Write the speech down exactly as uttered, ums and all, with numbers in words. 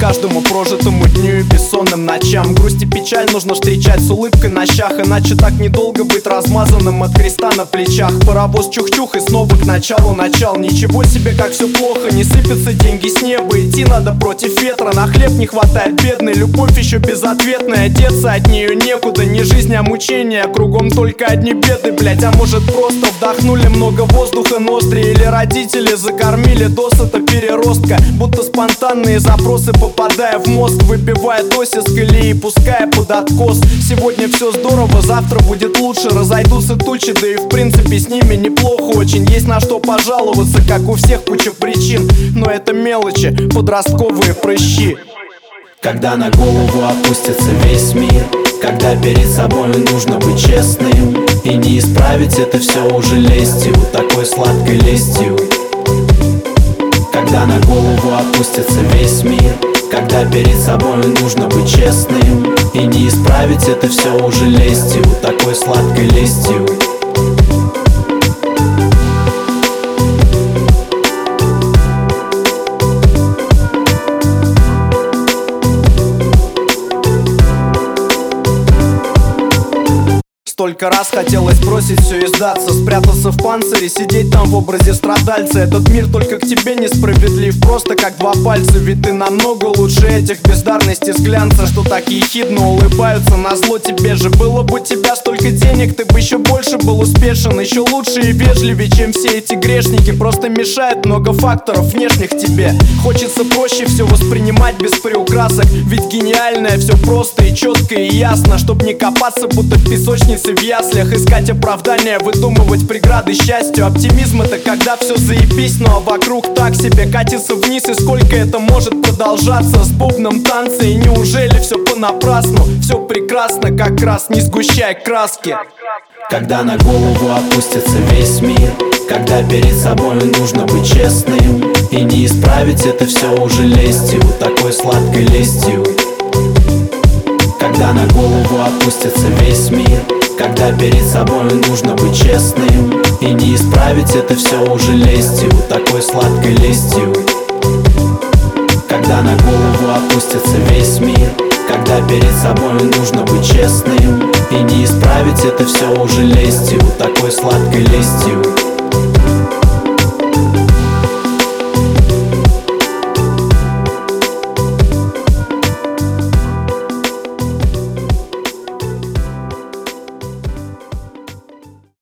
каждому прожитому дню и бессонным ночам. Грусть и печаль нужно встречать с улыбкой на щах, иначе так недолго быть размазанным от креста на плечах. Паровоз чух-чух и снова к началу начал. Ничего себе, как все плохо, не сыпятся деньги с неба. Идти надо против ветра, на хлеб не хватает бедной. Любовь еще безответная, деться от нее некуда. Не жизнь, а мучения, кругом только одни беды, блять. А может просто вдохнули много воздуха ноздри, или родители закормили досыта переростка. Будто спонтанные запросы, попадая в мозг, выбивая оси с колеи, пуская под откос. Сегодня все здорово, завтра будет лучше. Разойдутся тучи, да и в принципе с ними неплохо очень. Есть на что пожаловаться, как у всех куча причин, но это мелочи, подростковые прыщи. Когда на голову опустится весь мир, когда перед собой нужно быть честным, и не исправить это все уже лестью, такой сладкой лестью. Когда на голову опустится весь мир, когда перед собой нужно быть честным, и не исправить это все уже лестью, такой сладкой лестью. Столько раз хотелось бросить все и сдаться, спрятаться в панцире, сидеть там в образе страдальца. Этот мир только к тебе несправедлив, просто как два пальца. Ведь ты намного лучше этих бездарностей с глянца, что так ехидно улыбаются назло тебе же. Было бы у тебя столько денег, ты бы еще больше был успешен, еще лучше и вежливее, чем все эти грешники. Просто мешает много факторов внешних тебе. Хочется проще все воспринимать без приукрасок, ведь гениальное все просто и четко и ясно. Чтоб не копаться, будто в песочнице в яслях, искать оправдания, выдумывать преграды счастью. Оптимизм — это когда все заебись, ну а вокруг так себе, катится вниз. И сколько это может продолжаться с бубном танца? И неужели все понапрасну? Все прекрасно, как раз, не сгущай краски. Когда на голову опустится весь мир, когда перед собой нужно быть честным, и не исправить это все уже лестью, такой сладкой лестью. Когда на голову опустится весь мир, когда перед собой нужно быть честным, и не исправить это все уже лестью, такой сладкой лестью. Когда на голову опустится весь мир, когда перед собой нужно быть честным, и не исправить это все уже лестью, такой сладкой лестью.